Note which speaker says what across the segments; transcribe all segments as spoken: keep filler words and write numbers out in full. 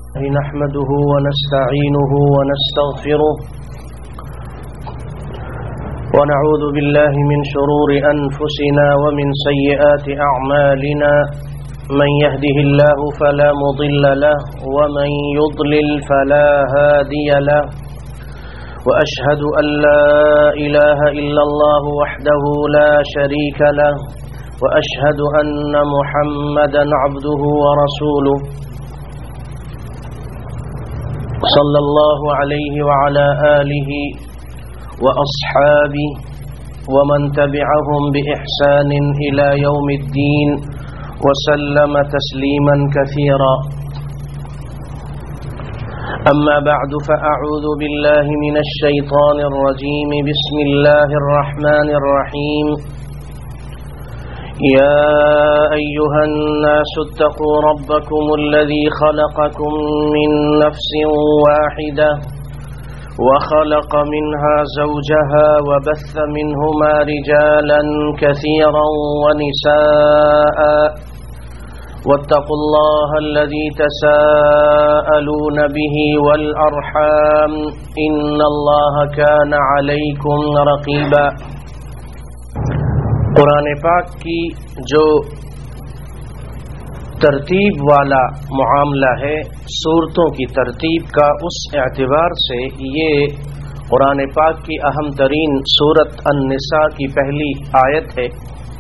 Speaker 1: نحمده ونستعينه ونستغفره ونعوذ بالله من شرور أنفسنا ومن سيئات أعمالنا من يهده الله فلا مضل له ومن يضلل فلا هادي له وأشهد أن لا إله إلا الله وحده لا شريك له وأشهد أن محمدا عبده ورسوله صلى الله عليه وعلى آله وأصحابه ومن تبعهم بإحسان إلى يوم الدين وسلم تسليما كثيرا أما بعد فأعوذ بالله من الشيطان الرجيم بسم الله الرحمن الرحيم يا أيها الناس اتقوا ربكم الذي خلقكم من نفس واحدة وخلق منها زوجها وبث منهما رجالا كثيرا ونساء واتقوا الله الذي تساءلون به والأرحام إن الله كان عليكم رقيبا. قرآن پاک کی جو ترتیب والا معاملہ ہے سورتوں کی ترتیب کا، اس اعتبار سے یہ قرآن پاک کی اہم ترین سورت النساء کی پہلی آیت ہے،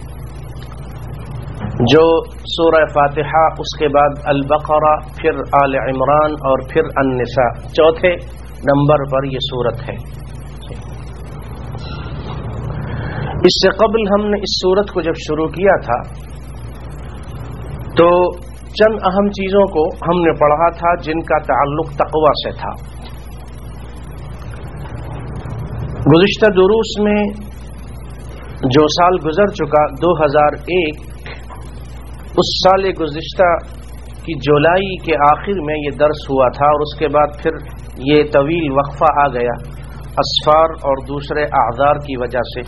Speaker 1: جو سورہ فاتحہ، اس کے بعد البقرہ، پھر آل عمران اور پھر النساء، چوتھے نمبر پر یہ سورت ہے. اس سے قبل ہم نے اس سورت کو جب شروع کیا تھا تو چند اہم چیزوں کو ہم نے پڑھا تھا جن کا تعلق تقوی سے تھا. گزشتہ دروس میں جو سال گزر چکا دو ہزار ایک، اس سال گزشتہ کی جولائی کے آخر میں یہ درس ہوا تھا، اور اس کے بعد پھر یہ طویل وقفہ آ گیا اسفار اور دوسرے اعذار کی وجہ سے.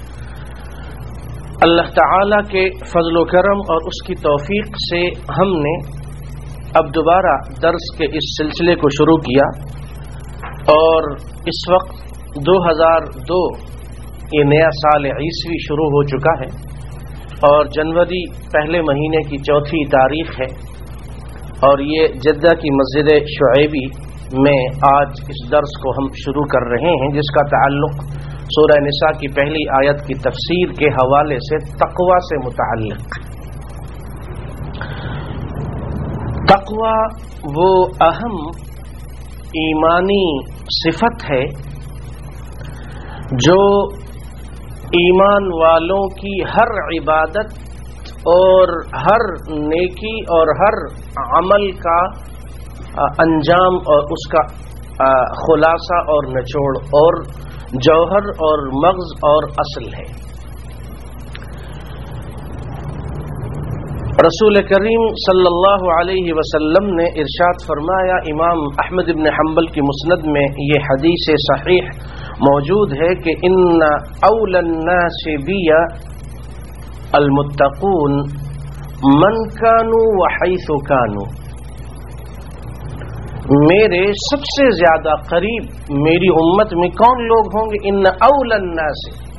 Speaker 1: اللہ تعالی کے فضل و کرم اور اس کی توفیق سے ہم نے اب دوبارہ درس کے اس سلسلے کو شروع کیا، اور اس وقت دو ہزار دو یہ نیا سال عیسوی شروع ہو چکا ہے، اور جنوری پہلے مہینے کی چوتھی تاریخ ہے، اور یہ جدہ کی مسجد شعیبی میں آج اس درس کو ہم شروع کر رہے ہیں، جس کا تعلق سورہ نساء کی پہلی آیت کی تفسیر کے حوالے سے تقوی سے متعلق. تقوی وہ اہم ایمانی صفت ہے جو ایمان والوں کی ہر عبادت اور ہر نیکی اور ہر عمل کا انجام اور اس کا خلاصہ اور نچوڑ اور جوہر اور مغز اور اصل ہے. رسول کریم صلی اللہ علیہ وسلم نے ارشاد فرمایا، امام احمد بن حنبل کی مسند میں یہ حدیث صحیح موجود ہے کہ ان اول الناس بی المتقون من کانوا وحیث کانوا، میرے سب سے زیادہ قریب میری امت میں کون لوگ ہوں گے؟ ان اول الناس،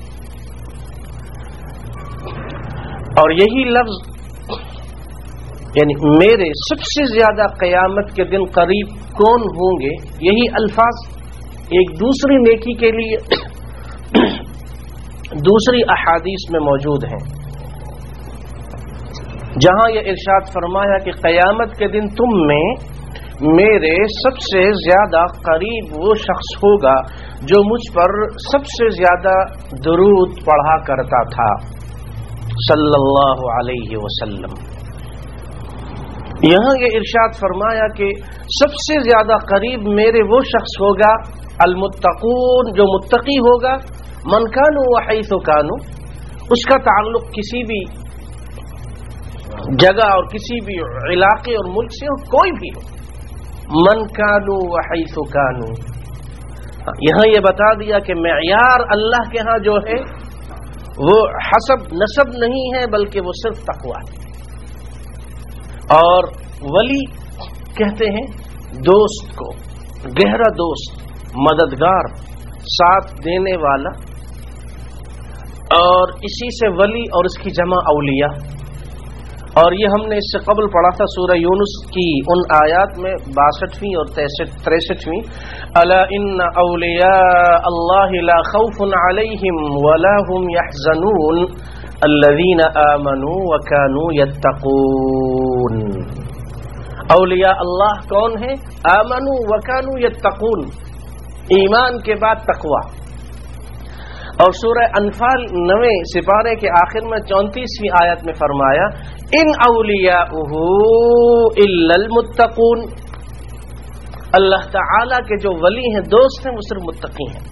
Speaker 1: اور یہی لفظ یعنی میرے سب سے زیادہ قیامت کے دن قریب کون ہوں گے، یہی الفاظ ایک دوسری نیکی کے لیے دوسری احادیث میں موجود ہیں، جہاں یہ ارشاد فرمایا کہ قیامت کے دن تم میں میرے سب سے زیادہ قریب وہ شخص ہوگا جو مجھ پر سب سے زیادہ درود پڑھا کرتا تھا صلی اللہ علیہ وسلم. یہاں یہ ارشاد فرمایا کہ سب سے زیادہ قریب میرے وہ شخص ہوگا المتقون، جو متقی ہوگا، من کانوا وحیث کانوا، اس کا تعلق کسی بھی جگہ اور کسی بھی علاقے اور ملک سے ہو، کوئی بھی ہو، من کانوا وحیث کانوا. یہاں یہ بتا دیا کہ معیار اللہ کے ہاں جو ہے وہ حسب نسب نہیں ہے، بلکہ وہ صرف تقویٰ ہے. اور ولی کہتے ہیں دوست کو، گہرا دوست، مددگار، ساتھ دینے والا، اور اسی سے ولی اور اس کی جمع اولیاء. اور یہ ہم نے اس سے قبل پڑھا تھا سورہ یونس کی ان آیات میں باسٹھویں اور تریسٹھویں. الا ان اولیاء اللہ لا خوف علیہم ولا هم يحزنون الذین آمنوا وكانوا يتقون. اولیاء اللہ کون ہیں؟ آمنوا وكانوا يتقون، ایمان کے بعد تقوی. اور سورہ انفال نویں سپارے کے آخر میں چونتیسویں آیت میں فرمایا ان اولیاؤہ الا المتقون. اللہ تعالی کے جو ولی ہیں، دوست ہیں، وہ صرف متقی ہیں.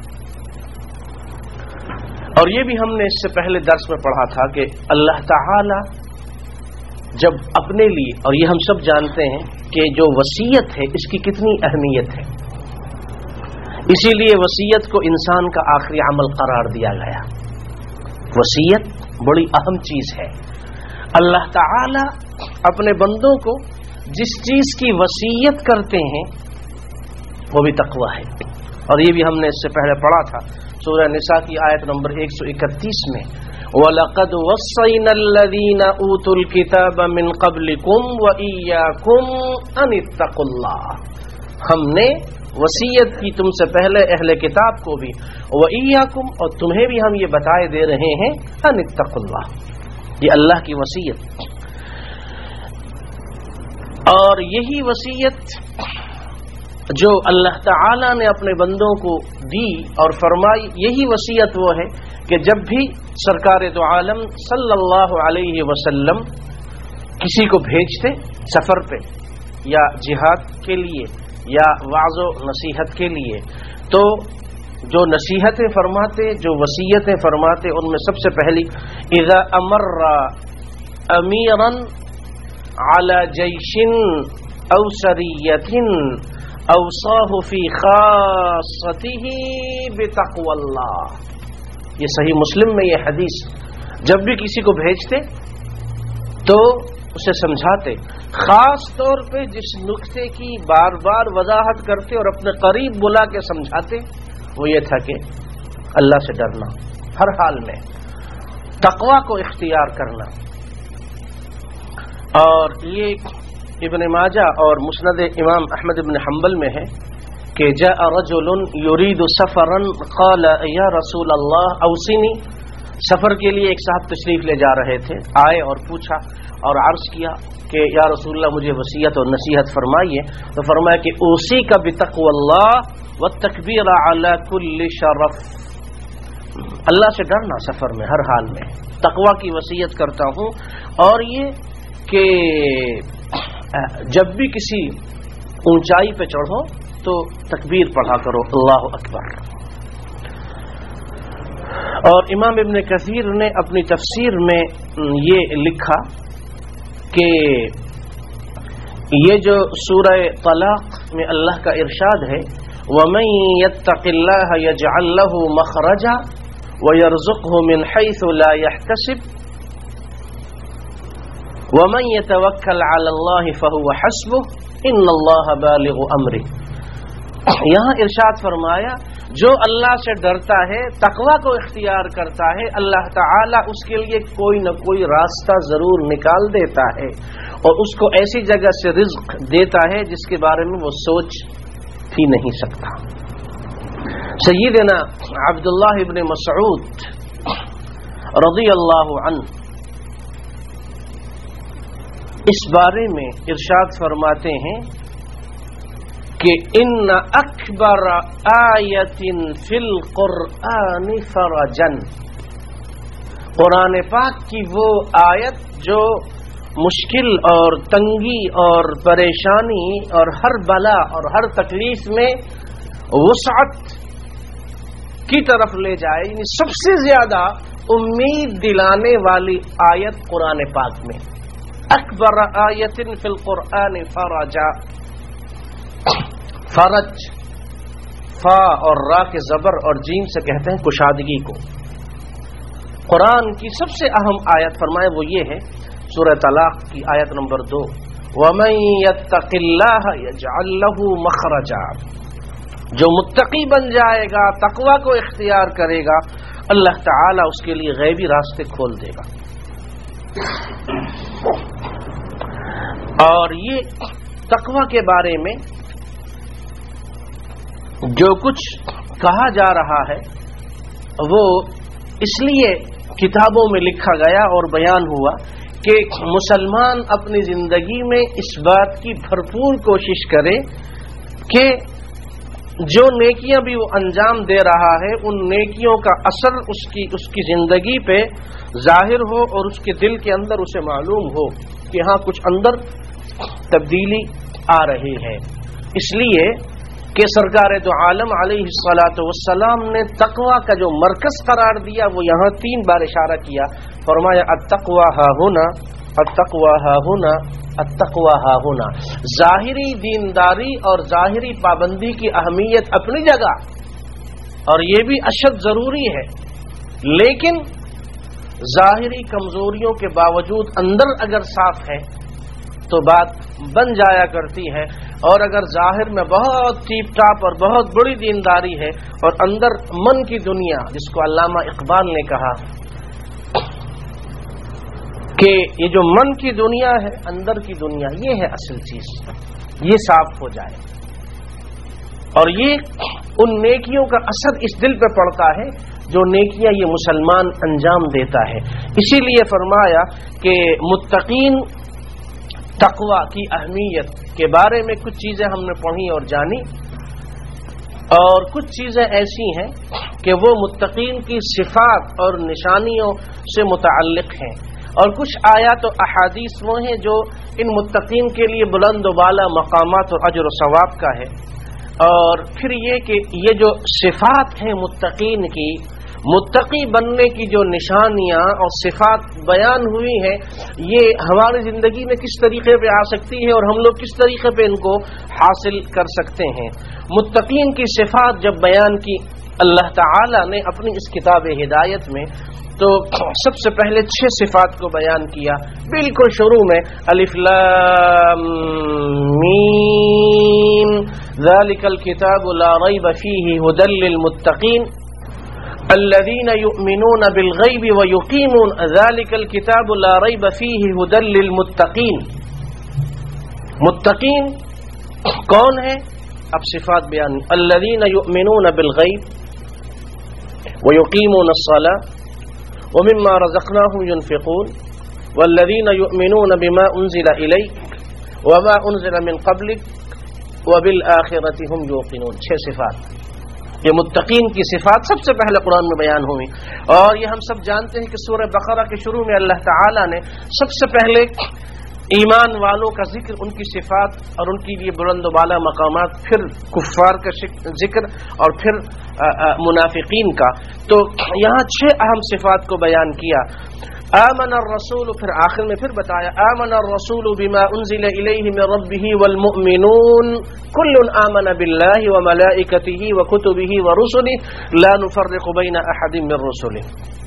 Speaker 1: اور یہ بھی ہم نے اس سے پہلے درس میں پڑھا تھا کہ اللہ تعالی جب اپنے لیے، اور یہ ہم سب جانتے ہیں کہ جو وصیت ہے اس کی کتنی اہمیت ہے، اسی لیے وصیت کو انسان کا آخری عمل قرار دیا گیا. وصیت بڑی اہم چیز ہے. اللہ تعالی اپنے بندوں کو جس چیز کی وصیت کرتے ہیں وہ بھی تقوی ہے. اور یہ بھی ہم نے اس سے پہلے پڑھا تھا سورہ نساء کی آیت نمبر ایک سو اکتیس میں وَلَقَدْ وَصَّيْنَا الَّذِينَ أُوتُوا الْكِتَابَ مِنْ قَبْلِكُمْ وَإِيَّاكُمْ أَنِ اتَّقُوا اللَّهَ. ہم نے وصیت کی تم سے پہلے اہل کتاب کو بھی، وَإِيَّاكُمْ، اور تمہیں بھی ہم یہ بتائے دے رہے ہیں، أَنِ اتَّقُوا اللَّهَ. یہ اللہ کی وصیت. اور یہی وصیت جو اللہ تعالی نے اپنے بندوں کو دی اور فرمائی، یہی وصیت وہ ہے کہ جب بھی سرکار دو عالم صلی اللہ علیہ وسلم کسی کو بھیجتے سفر پہ یا جہاد کے لیے یا وعظ و نصیحت کے لیے، تو جو نصیحتیں فرماتے، جو وصیتیں فرماتے، ان میں سب سے پہلی اذا امر امیرا علی جیش او سریۃ اوصاہ فی خاصتہ بتقوی اللہ. یہ صحیح مسلم میں یہ حدیث، جب بھی کسی کو بھیجتے تو اسے سمجھاتے، خاص طور پہ جس نقطے کی بار بار وضاحت کرتے اور اپنے قریب بلا کے سمجھاتے وہ یہ تھا کہ اللہ سے ڈرنا، ہر حال میں تقوی کو اختیار کرنا. اور یہ ابن ماجہ اور مسند امام احمد بن حنبل میں ہے کہ جاء رجل يريد سفرا قال یا رسول اللہ اوصنی. سفر کے لیے ایک صاحب تشریف لے جا رہے تھے، آئے اور پوچھا اور عرض کیا کہ یا رسول اللہ مجھے وصیت اور نصیحت فرمائیے. تو فرمایا کہ اوصیک بتقوی اللہ والتکبیر علی کل شرف. اللہ سے ڈرنا سفر میں، ہر حال میں تقوی کی وصیت کرتا ہوں. اور یہ کہ جب بھی کسی اونچائی پہ چڑھو تو تکبیر پڑھا کرو، اللہ اکبر. اور امام ابن کثیر نے اپنی تفسیر میں یہ لکھا کہ یہ جو سورہ طلاق میں اللہ کا ارشاد ہے وَمَن يَتَّقِ اللَّهَ يَجْعَل لَّهُ مَخْرَجًا وَيَرْزُقْهُ مِنْ حَيْثُ لَا يَحْتَسِبُ وَمَن يَتَوَكَّلْ عَلَى اللَّهِ فَهُوَ حَسْبُهُ إِنَّ اللَّهَ بَالِغُ أَمْرِهِ. یہاں ارشاد فرمایا جو اللہ سے ڈرتا ہے، تقوی کو اختیار کرتا ہے، اللہ تعالیٰ اس کے لیے کوئی نہ کوئی راستہ ضرور نکال دیتا ہے اور اس کو ایسی جگہ سے رزق دیتا ہے جس کے بارے میں وہ سوچ بھی نہیں سکتا. سیدنا عبداللہ ابن مسعود رضی اللہ عنہ اس بارے میں ارشاد فرماتے ہیں کہ ان اکبر آیت فی القرآن فرجن. قرآن پاک کی وہ آیت جو مشکل اور تنگی اور پریشانی اور ہر بلا اور ہر تکلیف میں وسعت کی طرف لے جائے، یعنی سب سے زیادہ امید دلانے والی آیت قرآن پاک میں. اکبر آیت فی القرآن فرجا. فرج فا اور را کے زبر اور جیم سے کہتے ہیں کشادگی کو. قرآن کی سب سے اہم آیت فرمائے وہ یہ ہے سورہ طلاق کی آیت نمبر دو وَمَن يَتَّقِ اللَّهَ يَجْعَل لَّهُ مَخْرَجًا، جو متقی بن جائے گا، تقوی کو اختیار کرے گا، اللہ تعالی اس کے لیے غیبی راستے کھول دے گا۔ اور یہ تقوی کے بارے میں جو کچھ کہا جا رہا ہے وہ اس لیے کتابوں میں لکھا گیا اور بیان ہوا کہ مسلمان اپنی زندگی میں اس بات کی بھرپور کوشش کرے کہ جو نیکیاں بھی وہ انجام دے رہا ہے ان نیکیوں کا اثر اس کی اس کی زندگی پہ ظاہر ہو اور اس کے دل کے اندر اسے معلوم ہو کہ ہاں کچھ اندر تبدیلی آ رہی ہے۔ اس لیے کہ سرکار دو عالم علیہ الصلاۃ والسلام نے تقوی کا جو مرکز قرار دیا وہ یہاں تین بار اشارہ کیا، فرمایا التقوی ہا ہونا، التقوی ہا ہونا، التقوی ہا ہونا۔ ظاہری دینداری اور ظاہری پابندی کی اہمیت اپنی جگہ اور یہ بھی اشد ضروری ہے، لیکن ظاہری کمزوریوں کے باوجود اندر اگر صاف ہے تو بات بن جایا کرتی ہے، اور اگر ظاہر میں بہت ٹیپ ٹاپ اور بہت بڑی دینداری ہے اور اندر من کی دنیا، جس کو علامہ اقبال نے کہا کہ یہ جو من کی دنیا ہے، اندر کی دنیا، یہ ہے اصل چیز، یہ صاف ہو جائے اور یہ ان نیکیوں کا اثر اس دل پہ پڑتا ہے جو نیکیاں یہ مسلمان انجام دیتا ہے۔ اسی لیے فرمایا کہ متقین تقوی کی اہمیت کے بارے میں کچھ چیزیں ہم نے پڑھی اور جانی، اور کچھ چیزیں ایسی ہیں کہ وہ متقین کی صفات اور نشانیوں سے متعلق ہیں، اور کچھ آیات و احادیث وہ ہیں جو ان متقین کے لیے بلند و بالا مقامات اور اجر و ثواب کا ہے۔ اور پھر یہ کہ یہ جو صفات ہیں متقین کی، متقی بننے کی جو نشانیاں اور صفات بیان ہوئی ہیں، یہ ہماری زندگی میں کس طریقے پہ آ سکتی ہے اور ہم لوگ کس طریقے پہ ان کو حاصل کر سکتے ہیں۔ متقین کی صفات جب بیان کی اللہ تعالی نے اپنی اس کتاب ہدایت میں، تو سب سے پہلے چھ صفات کو بیان کیا۔ بالکل شروع میں الف لام میم ذالک الکتاب لا ریب فیہ ھدی للمتقین الذین یؤمنون بالغیب ویقیمون ذالک الکتاب لا ریب فیہ ھدی للمتقین۔ متقین کون ہے؟ اب صفات بیان، الذین یؤمنون بالغیب ویقیمون الصلاۃ ومما رزقناهم ينفقون والذين يؤمنون بما انزل اليك وما انزل من قبلك وبالآخرة هم يوقنون۔ چھ صفات یہ متقین کی صفات سب سے پہلے قرآن میں بیان ہوئی، اور یہ ہم سب جانتے ہیں کہ سورہ بقرہ کے شروع میں اللہ تعالی نے سب سے پہلے ایمان والوں کا ذکر، ان کی صفات اور ان کے لیے بلند و بالا مقامات، پھر کفار کا ذکر اور پھر منافقین کا۔ تو یہاں چھ اہم صفات کو بیان کیا۔ آمن الرسول، پھر آخر میں پھر بتایا آمن الرسول بما انزل الیہ من ربہ والمؤمنون کل آمن باللہ وملائکتہ وکتبہ ورسلہ لا نفرق بین احد من رسلہ۔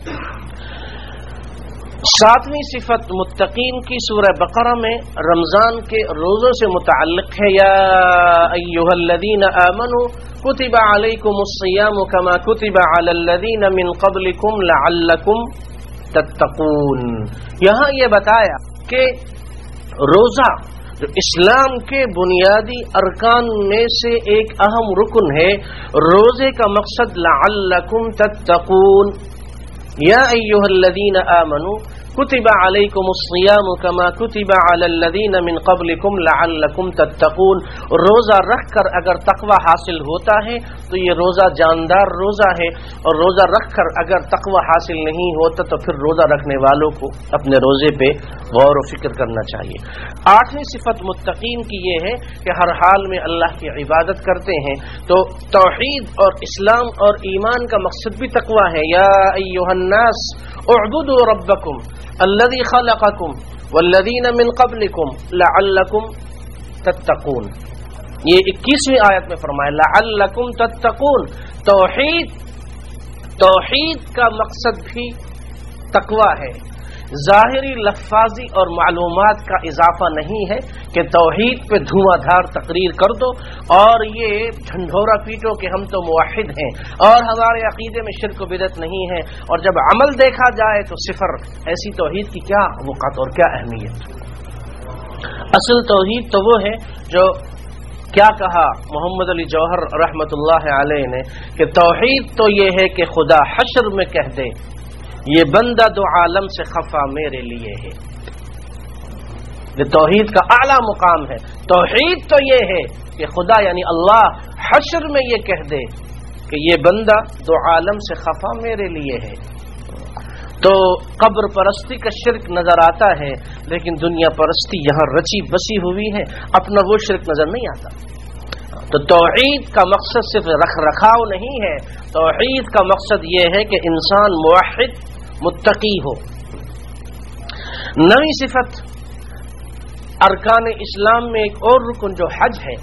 Speaker 1: ساتویں صفت متقین کی سورہ بقرہ میں رمضان کے روزوں سے متعلق ہے، یا ایھا الذین آمنوا کتب علیکم الصیام کما کتب علی الذین من قبلکم لعلکم تتقون۔ یہاں یہ بتایا کہ روزہ جو اسلام کے بنیادی ارکان میں سے ایک اہم رکن ہے، روزے کا مقصد لعلکم تتقون۔ یا ایھا الذین آمنوا کتب علیکم الصیام کما کتب علی الذین من قبلکم لعلکم تتقون۔ روزہ رکھ کر اگر تقوی حاصل ہوتا ہے تو یہ روزہ جاندار روزہ ہے، اور روزہ رکھ کر اگر تقوی حاصل نہیں ہوتا تو پھر روزہ رکھنے والوں کو اپنے روزے پہ غور و فکر کرنا چاہیے۔ آٹھویں صفت متقین کی یہ ہے کہ ہر حال میں اللہ کی عبادت کرتے ہیں، تو توحید اور اسلام اور ایمان کا مقصد بھی تقوی ہے۔ یا ایھا الناس اعبدوا ربکم الذی خلقکم والذین من قبلکم لعلکم تتقون۔ یہ اکیسویں آیت میں فرمایا لعلکم تتقون۔ توحید توحید کا مقصد بھی تقوی ہے۔ ظاہری لفاظی اور معلومات کا اضافہ نہیں ہے کہ توحید پہ دھواں دھار تقریر کر دو اور یہ جھنڈورا پیٹو کہ ہم تو موحد ہیں اور ہمارے عقیدے میں شرک و بدعت نہیں ہے، اور جب عمل دیکھا جائے تو صفر۔ ایسی توحید کی کیا وقت اور کیا اہمیت؟ اصل توحید تو وہ ہے جو کیا کہا محمد علی جوہر رحمت اللہ علیہ نے کہ توحید تو یہ ہے کہ خدا حشر میں کہہ دے یہ بندہ دو عالم سے خفا میرے لیے ہے۔ یہ توحید کا اعلیٰ مقام ہے۔ توحید تو یہ ہے کہ خدا یعنی اللہ حشر میں یہ کہہ دے کہ یہ بندہ دو عالم سے خفا میرے لیے ہے۔ تو قبر پرستی کا شرک نظر آتا ہے، لیکن دنیا پرستی یہاں رچی بسی ہوئی ہے، اپنا وہ شرک نظر نہیں آتا۔ تو توحید کا مقصد صرف رکھ رکھاؤ نہیں ہے، توحید کا مقصد یہ ہے کہ انسان موحد متقی ہو۔ نئی صفت ارکان اسلام میں ایک اور رکن جو حج ہے،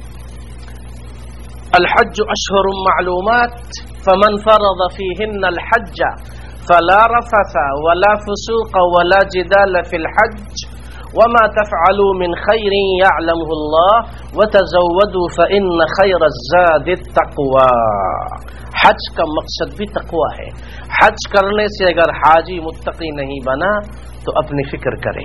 Speaker 1: الحج اشہر معلومات فمن فرض فیہن الحج فلا رفث ولا فسوق ولا جدال فی الحج وما تفعلوا من خیر یعلمہ اللہ وتزودوا فإن خیر الزاد التقوی۔ حج کا مقصد بھی تقوی ہے۔ حج کرنے سے اگر حاجی متقی نہیں بنا تو اپنی فکر کرے۔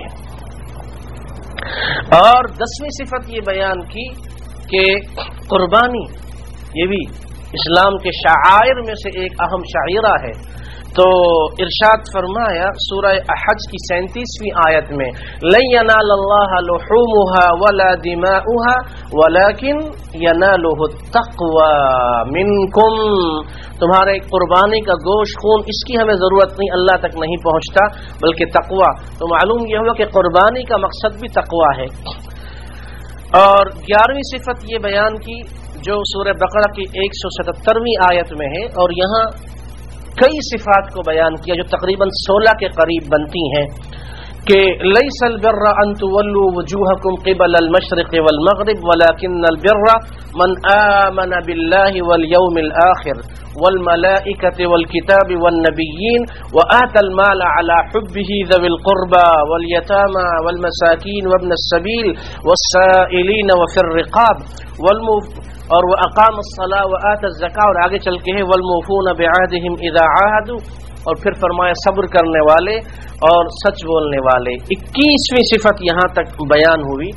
Speaker 1: اور دسویں صفت یہ بیان کی کہ قربانی یہ بھی اسلام کے شعائر میں سے ایک اہم شعیرہ ہے۔ تو ارشاد فرمایا سورہ حج کی سینتیسویں آیت میں لن ینال اللہ لحومها ولا دماؤها ولكن ینالہ التقوی منکم۔ تمہارے قربانی کا گوشت خون اس کی ہمیں ضرورت نہیں، اللہ تک نہیں پہنچتا، بلکہ تقوی۔ تو معلوم یہ ہوا کہ قربانی کا مقصد بھی تقوی ہے۔ اور گیارہویں صفت یہ بیان کی جو سورہ بقرہ کی ایک سو ستہترویں آیت میں ہے، اور یہاں کئی صفات کو بیان کیا جو تقریباً سولہ کے قریب بنتی ہیں کہ لیس البر ان تولوا وجوهکم قبل المشرق والمغرب ولكن البر من آمن بالله واليوم الآخر والملائكة والكتاب والنبيين وآتى المال على حبه ذوي القربى واليتامى والمساكين وابن السبيل والسائلين وفي الرقاب والمف اور وہ اقام الصلاۃ و آت الزکاۃ، اور آگے چل کے ہے والموفون بعہدہم اذا عاہدوا، اور پھر فرمایا صبر کرنے والے اور سچ بولنے والے۔ اکیسویں صفت یہاں تک بیان ہوئی،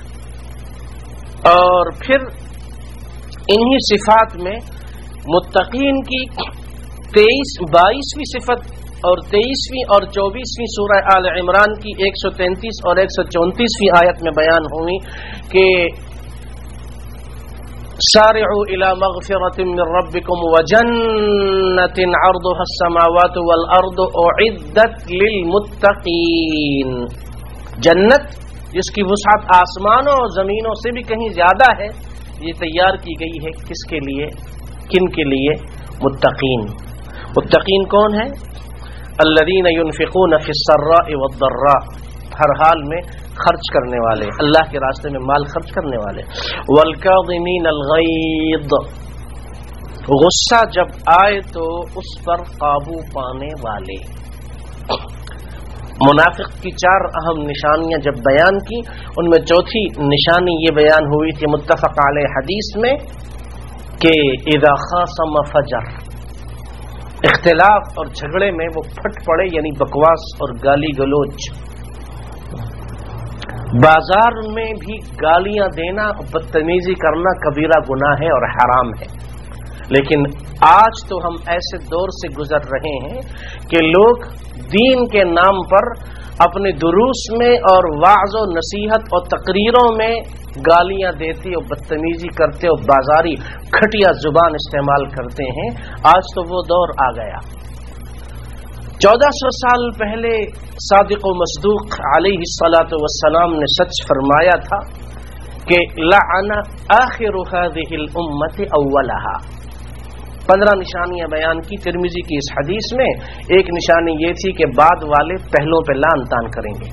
Speaker 1: اور پھر انہی صفات میں متقین کی تیئیس بائیسویں صفت اور تیئیسویں اور چوبیسویں سورہ آل عمران کی ایک سو تینتیس اور ایک سو چونتیسویں آیت میں بیان ہوئی کہ سارعوا الى مغفرة من ربكم وجنة عرضها السماوات والارض اعدت للمتقین۔ جنت جس کی وسعت آسمانوں اور زمینوں سے بھی کہیں زیادہ ہے، یہ تیار کی گئی ہے کس کے لیے؟ کن کے لیے؟ متقین۔ متقین کون ہیں؟ الذین ينفقون في السراء والضراء، ہر حال میں خرچ کرنے والے، اللہ کے راستے میں مال خرچ کرنے والے۔ والکاظمین الغیظ، غصہ جب آئے تو اس پر قابو پانے والے۔ منافق کی چار اہم نشانیاں جب بیان کی، ان میں چوتھی نشانی یہ بیان ہوئی تھی متفق علیہ حدیث میں کہ اذا خاصم فجر، اختلاف اور جھگڑے میں وہ پھٹ پڑے، یعنی بکواس اور گالی گلوچ۔ بازار میں بھی گالیاں دینا، بدتمیزی کرنا کبیرہ گناہ ہے اور حرام ہے، لیکن آج تو ہم ایسے دور سے گزر رہے ہیں کہ لوگ دین کے نام پر اپنے دروس میں اور وعظ و نصیحت اور تقریروں میں گالیاں دیتے اور بدتمیزی کرتے اور بازاری کھٹیا زبان استعمال کرتے ہیں۔ آج تو وہ دور آ گیا۔ چودہ سو سال پہلے صادق و مصدوق علیہ الصلاۃ والسلام نے سچ فرمایا تھا کہ لعن آخر هذه الامت اولها۔ پندرہ نشانیاں بیان کی ترمذی کی اس حدیث میں۔ ایک نشانی یہ تھی کہ بعد والے پہلوں پہ لان تان کریں گے۔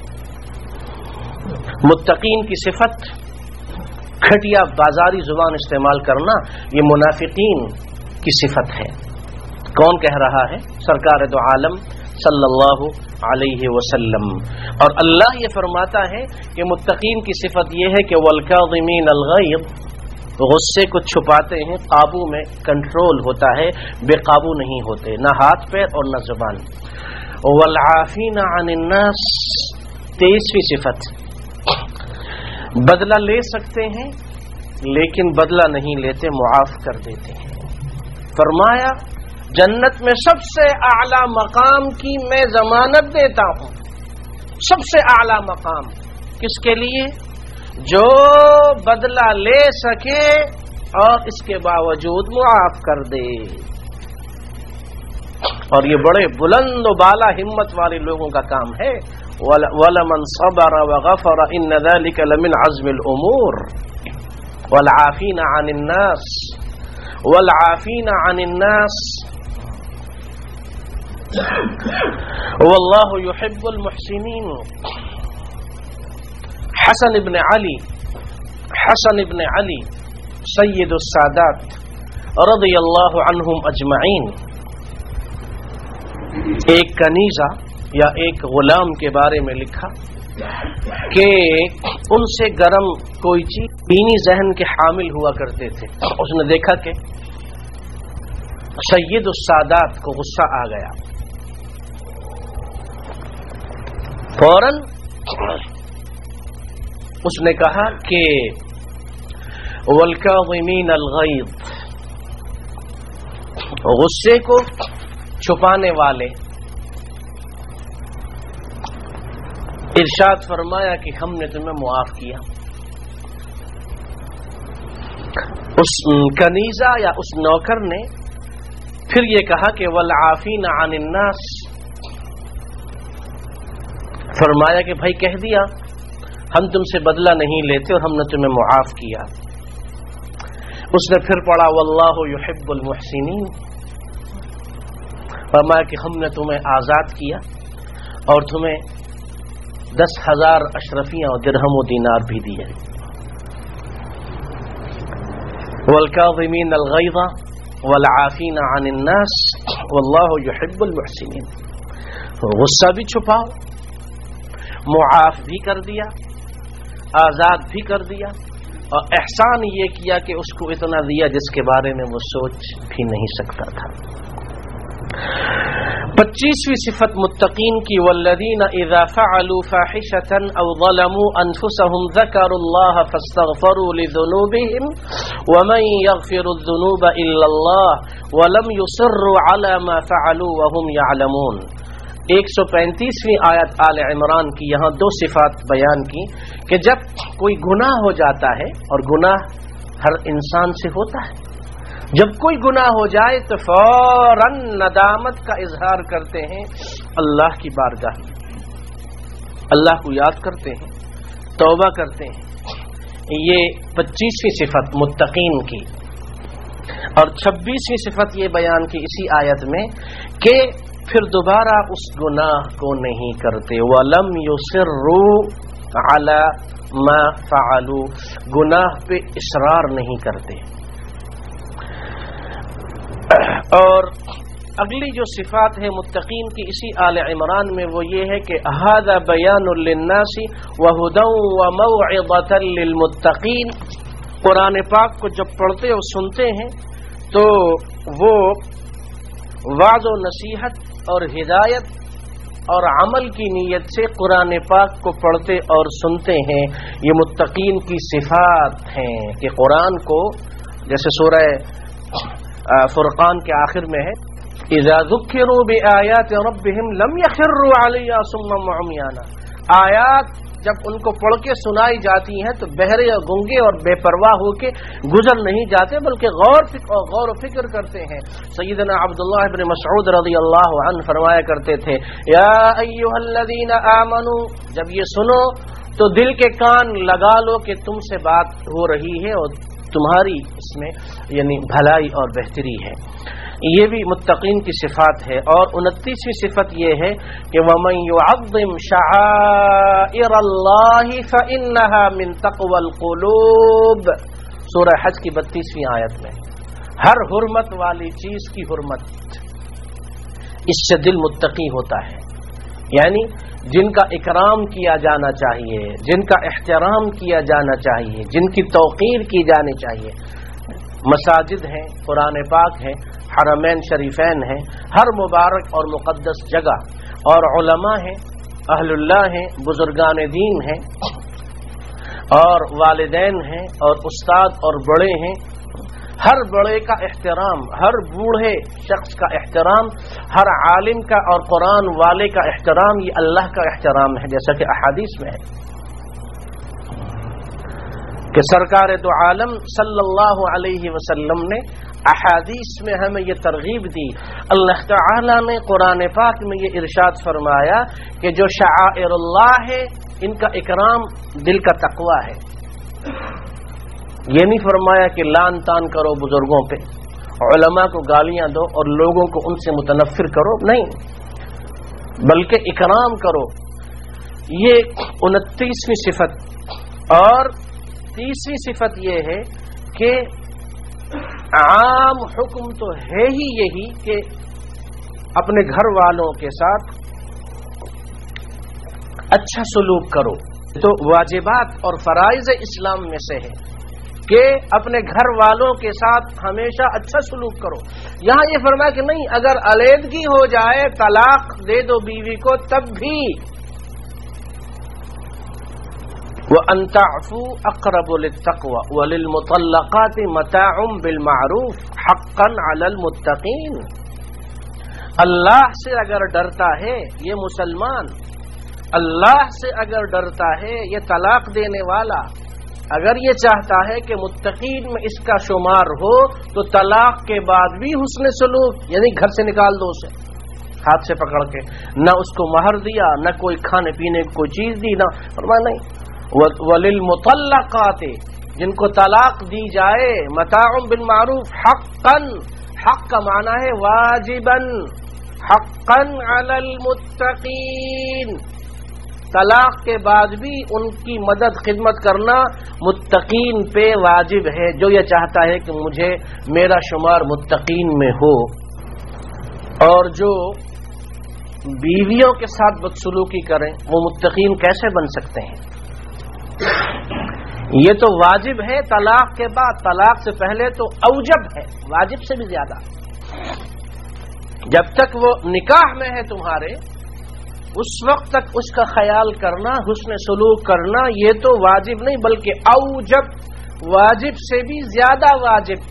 Speaker 1: متقین کی صفت کھٹیا بازاری زبان استعمال کرنا، یہ منافقین کی صفت ہے۔ کون کہہ رہا ہے؟ سرکار دو عالم صلی اللہ علیہ وسلم. اور اللہ یہ فرماتا ہے کہ متقین کی صفت یہ ہے کہ والکاظمین الغیظ، غصے کو چھپاتے ہیں، قابو میں کنٹرول ہوتا ہے، بے قابو نہیں ہوتے، نہ ہاتھ پیر اور نہ زبان. والعافین عن الناس، تیسویں صفت، بدلہ لے سکتے ہیں لیکن بدلہ نہیں لیتے، معاف کر دیتے ہیں. فرمایا جنت میں سب سے اعلی مقام کی میں ضمانت دیتا ہوں، سب سے اعلی مقام کس کے لیے؟ جو بدلہ لے سکے اور اس کے باوجود معاف کر دے. اور یہ بڑے بلند و بالا ہمت والے لوگوں کا کام ہے. وَلَمَنْ صَبَرَ وَغَفَرَ إِنَّ ذَلِكَ لَمِنْ عَزْمِ الْأُمُورِ وَالْعَافِينَ عَنِ النَّاسِ وَالْعَافِينَ عَنِ النَّاسِ وَاللَّهُ يُحِبُّ الْمُحْسِنِينَ. حسن ابن علی حسن ابن علی سید السادات رضی اللہ عنہم اجمعین ایک کنیزہ یا ایک غلام کے بارے میں لکھا کہ ان سے گرم کوئی چیز دینی ذہن کے حامل ہوا کرتے تھے. اس نے دیکھا کہ سید السادات کو غصہ آ گیا، فوراً اس نے کہا کہ والکاظمین الغیظ، غصے کو چھپانے والے. ارشاد فرمایا کہ ہم نے تمہیں معاف کیا. اس کنیزہ یا اس نوکر نے پھر یہ کہا کہ والعافین عن الناس، فرمایا کہ بھائی کہہ دیا ہم تم سے بدلہ نہیں لیتے اور ہم نے تمہیں معاف کیا. اس نے پھر پڑھا واللہ یحب المحسنین، فرمایا کہ ہم نے تمہیں آزاد کیا اور تمہیں دس ہزار اشرفیاں اور درہم و دینار بھی دیے. والکاظمین الغیظ والعافین عن الناس واللہ یحب المحسنین. غصہ بھی چھپاؤ، معاف بھی کر دیا، آزاد بھی کر دیا، اور احسان یہ کیا کہ اس کو اتنا دیا جس کے بارے میں وہ سوچ بھی نہیں سکتا تھا. پچیسویں صفت متقین کی والذین اذا فعلوا فاحشة او ظلموا انفسهم ذکروا اللہ فاستغفروا لذنوبهم ومن یغفر الذنوب الا اللہ ولم یصروا على ما فعلوا وهم يعلمون. ایک سو پینتیسویں آیت آل عمران کی یہاں دو صفات بیان کی کہ جب کوئی گناہ ہو جاتا ہے، اور گناہ ہر انسان سے ہوتا ہے، جب کوئی گناہ ہو جائے تو فوراً ندامت کا اظہار کرتے ہیں، اللہ کی بارگاہ میں اللہ کو یاد کرتے ہیں، توبہ کرتے ہیں. یہ پچیسویں صفت متقین کی. اور چھبیسویں صفت یہ بیان کی اسی آیت میں کہ پھر دوبارہ اس گناہ کو نہیں کرتے. وَلَمْ يُصِرُّوا عَلَى مَا فَعَلُوا، گناہ پہ اصرار نہیں کرتے. اور اگلی جو صفات ہے متقین کی اسی آل عمران میں وہ یہ ہے کہ هَذَا بَيَانٌ لِلنَّاسِ وَهُدًى وَمَوْعِظَةً لِلْمُتَّقِينَ. قرآن پاک کو جب پڑھتے اور سنتے ہیں تو وہ وعظ و نصیحت اور ہدایت اور عمل کی نیت سے قرآن پاک کو پڑھتے اور سنتے ہیں. یہ متقین کی صفات ہیں کہ قرآن کو، جیسے سورہ فرقان کے آخر میں ہے اذا ذکروا بآیات ربهم لم يخروا علیہا صما وعمیانا، آیات جب ان کو پڑھ کے سنائی جاتی ہیں تو بہرے اور گنگے اور بے پرواہ ہو کے گزر نہیں جاتے بلکہ غور فکر اور غور و فکر کرتے ہیں. سیدنا عبداللہ بن مسعود رضی اللہ عنہ فرمایا کرتے تھے یا ایھا الذین آمنوا، جب یہ سنو تو دل کے کان لگا لو کہ تم سے بات ہو رہی ہے اور تمہاری اس میں یعنی بھلائی اور بہتری ہے. یہ بھی متقین کی صفات ہے. اور انتیسویں صفت یہ ہے کہ وَمَن يُعَظِّمْ شَعَائِرَ اللَّهِ فَإِنَّهَا مِن تَقْوَى الْقُلُوبِ. سورہ حج کی بتیسویں آیت میں ہر حرمت والی چیز کی حرمت، اس سے دل متقی ہوتا ہے. یعنی جن کا اکرام کیا جانا چاہیے، جن کا احترام کیا جانا چاہیے، جن کی توقیر کی جانی چاہیے۔ مساجد ہیں، قرآن پاک ہے، حرمین شریفین ہیں، ہر مبارک اور مقدس جگہ، اور علماء ہیں، اہل اللہ ہیں، بزرگان دین ہیں، اور والدین ہیں، اور استاد اور بڑے ہیں۔ ہر بڑے کا احترام، ہر بوڑھے شخص کا احترام، ہر عالم کا اور قرآن والے کا احترام، یہ اللہ کا احترام ہے، جیسا کہ احادیث میں ہے کہ سرکار دو عالم صلی اللہ علیہ وسلم نے احادیث میں ہمیں یہ ترغیب دی۔ اللہ تعالی نے قرآن پاک میں یہ ارشاد فرمایا کہ جو شعائر اللہ ہے ان کا اکرام دل کا تقوی ہے۔ یہ نہیں فرمایا کہ لان تان کرو بزرگوں پہ، علماء کو گالیاں دو اور لوگوں کو ان سے متنفر کرو، نہیں، بلکہ اکرام کرو۔ یہ انتیسویں صفت۔ اور تیسری صفت یہ ہے کہ عام حکم تو ہے ہی یہی کہ اپنے گھر والوں کے ساتھ اچھا سلوک کرو، تو واجبات اور فرائض اسلام میں سے ہے کہ اپنے گھر والوں کے ساتھ ہمیشہ اچھا سلوک کرو۔ یہاں یہ فرمایا کہ نہیں، اگر علیحدگی ہو جائے، طلاق دے دو بیوی کو، تب بھی وَأَن تَعْفُوا أَقْرَبُ لِلتَّقْوَى وَلِلْمُطَلَّقَاتِ مَتَاعٌ بِالْمَعْرُوفِ حَقًّا عَلَى الْمُتَّقِينَ۔ اللہ سے اگر ڈرتا ہے یہ مسلمان، اللہ سے اگر ڈرتا ہے یہ طلاق دینے والا، اگر یہ چاہتا ہے کہ متقین میں اس کا شمار ہو، تو طلاق کے بعد بھی حسن سلوک، یعنی گھر سے نکال دو اسے ہاتھ سے پکڑ کے، نہ اس کو مہر دیا، نہ کوئی کھانے پینے کی کوئی چیز دی، نہ فرمایا نہیں۔ وَلِلْمُطَلَّقَاتِ، جن کو طلاق دی جائے، متاع بالمعروف حقا، حق کا معنی ہے واجبا، حقا علی المتقین، طلاق کے بعد بھی ان کی مدد خدمت کرنا متقین پہ واجب ہے، جو یہ چاہتا ہے کہ مجھے میرا شمار متقین میں ہو۔ اور جو بیویوں کے ساتھ بدسلوکی کریں وہ متقین کیسے بن سکتے ہیں؟ یہ تو واجب ہے طلاق کے بعد، طلاق سے پہلے تو اوجب ہے، واجب سے بھی زیادہ۔ جب تک وہ نکاح میں ہے تمہارے، اس وقت تک اس کا خیال کرنا، حسن سلوک کرنا، یہ تو واجب نہیں بلکہ اوجب، واجب سے بھی زیادہ واجب۔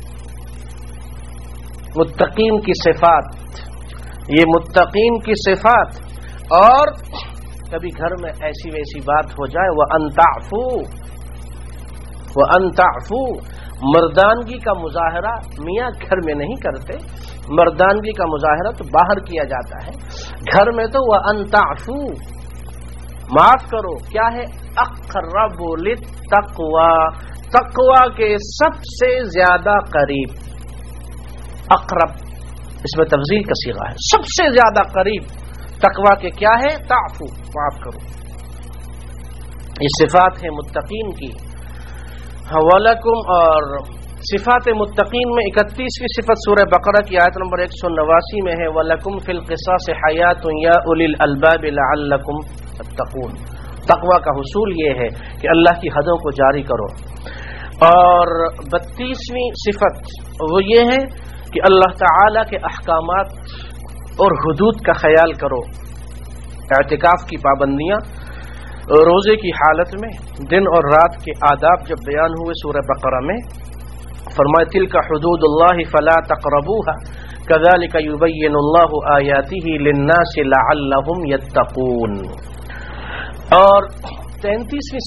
Speaker 1: متقین کی صفات، یہ متقین کی صفات۔ اور کبھی گھر میں ایسی ویسی بات ہو جائے، وَأَن تَعْفُوا، وَأَن تَعْفُوا، مردانگی کا مظاہرہ میاں گھر میں نہیں کرتے، مردانگی کا مظاہرہ تو باہر کیا جاتا ہے، گھر میں تو وَأَن تَعْفُوا، معاف کرو، کیا ہے؟ اقرب للتقوی، تقوی کے سب سے زیادہ قریب۔ اقرب اس میں تفضیل کا صیغہ ہے، سب سے زیادہ قریب تقوی کے کیا ہے؟ تعفو، معاف کرو۔ یہ صفات ہے متقین کی۔ وَلَكُمْ، اور صفات متقین میں اکتیسویں صفت سورہ بقرہ کی آیت نمبر ایک سو نواسی میں ہے، وَلَكُمْ فِي الْقِصَاصِ حَيَاةٌ يَا أُولِي الْأَلْبَابِ لَعَلَّكُمْ تَتَّقُونَ۔ تقوی کا حصول یہ ہے کہ اللہ کی حدوں کو جاری کرو۔ اور بتیسویں صفت وہ یہ ہے کہ اللہ تعالی کے احکامات اور حدود کا خیال کرو۔ اعتکاف کی پابندیاں، روزے کی حالت میں دن اور رات کے آداب جب بیان ہوئے سورہ بقرہ میں، فرمایا تلک حدود اللہ فلا تقربوها كذلك يبين الله آیاته للناس لعلهم يتقون۔ اور تینتیسویں